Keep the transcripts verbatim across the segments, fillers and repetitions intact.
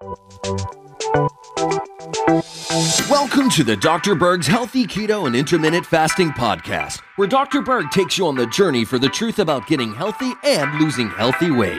Welcome to the Doctor Berg's Healthy Keto and Intermittent Fasting Podcast, where Doctor Berg takes you on the journey for the truth about getting healthy and losing healthy weight.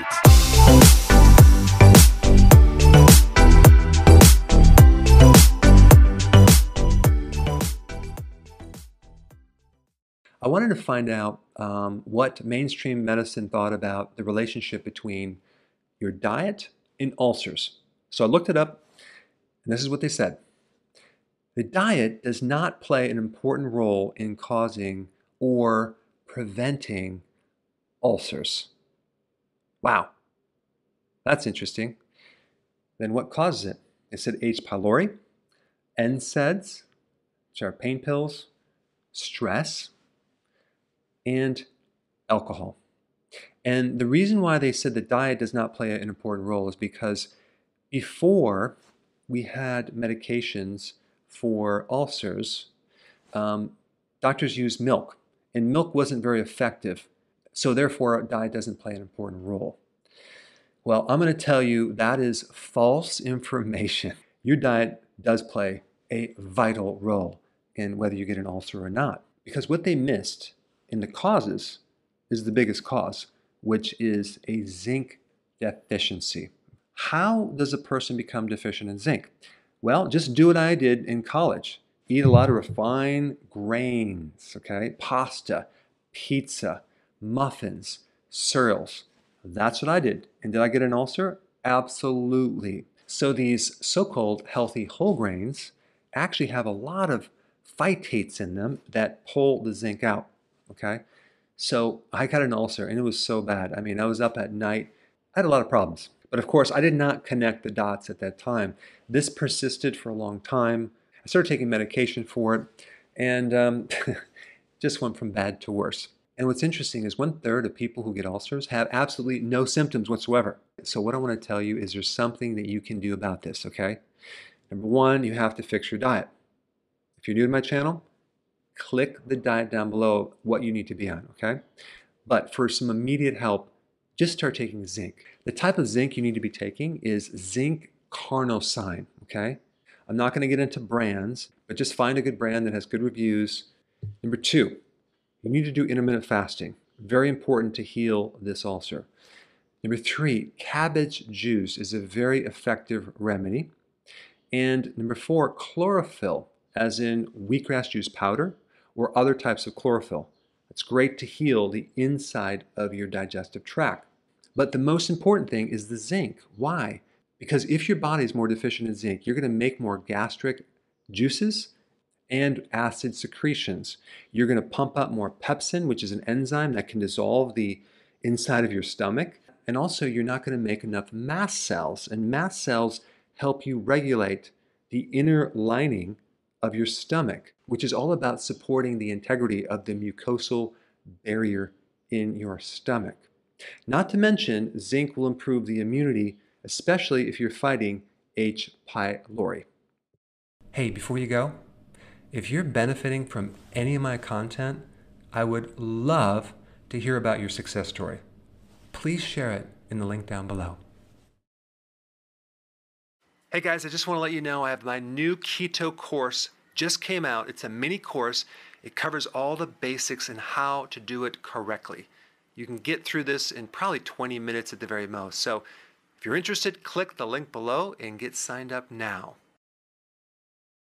I wanted to find out um, what mainstream medicine thought about the relationship between your diet and ulcers. So I looked it up, and this is what they said. The diet does not play an important role in causing or preventing ulcers. Wow, that's interesting. Then what causes it? It said H. pylori, N SAIDs, which are pain pills, stress, and alcohol. And the reason why they said that diet does not play an important role is because before we had medications for ulcers, um, doctors used milk, and milk wasn't very effective. So therefore, diet doesn't play an important role. Well, I'm going to tell you that is false information. Your diet does play a vital role in whether you get an ulcer or not. Because what they missed in the causes is the biggest cause, which is a zinc deficiency. How does a person become deficient in zinc? Well, just do what I did in college. Eat a lot of refined grains, okay? Pasta, pizza, muffins, cereals. That's what I did. And did I get an ulcer? Absolutely. So these so-called healthy whole grains actually have a lot of phytates in them that pull the zinc out, okay? So I got an ulcer and it was so bad. I mean, I was up at night. I had a lot of problems. But of course, I did not connect the dots at that time. This persisted for a long time. I started taking medication for it and um, just went from bad to worse. And what's interesting is one third of people who get ulcers have absolutely no symptoms whatsoever. So what I want to tell you is there's something that you can do about this, okay? Number one, you have to fix your diet. If you're new to my channel, click the diet down below what you need to be on, okay? But for some immediate help, just start taking zinc. The type of zinc you need to be taking is zinc carnosine, okay? I'm not going to get into brands, but just find a good brand that has good reviews. Number two, you need to do intermittent fasting. Very important to heal this ulcer. Number three, cabbage juice is a very effective remedy. And number four, chlorophyll, as in wheatgrass juice powder or other types of chlorophyll. It's great to heal the inside of your digestive tract. But the most important thing is the zinc. Why? Because if your body is more deficient in zinc, you're going to make more gastric juices and acid secretions. You're going to pump out more pepsin, which is an enzyme that can dissolve the inside of your stomach. And also, you're not going to make enough mast cells. And mast cells help you regulate the inner lining of your stomach, which is all about supporting the integrity of the mucosal barrier in your stomach. Not to mention, zinc will improve the immunity, especially if you're fighting H. pylori. Hey, before you go, if you're benefiting from any of my content, I would love to hear about your success story. Please share it in the link down below. Hey guys, I just want to let you know I have my new keto course just came out. It's a mini course. It covers all the basics and how to do it correctly. You can get through this in probably twenty minutes at the very most. So if you're interested, click the link below and get signed up now.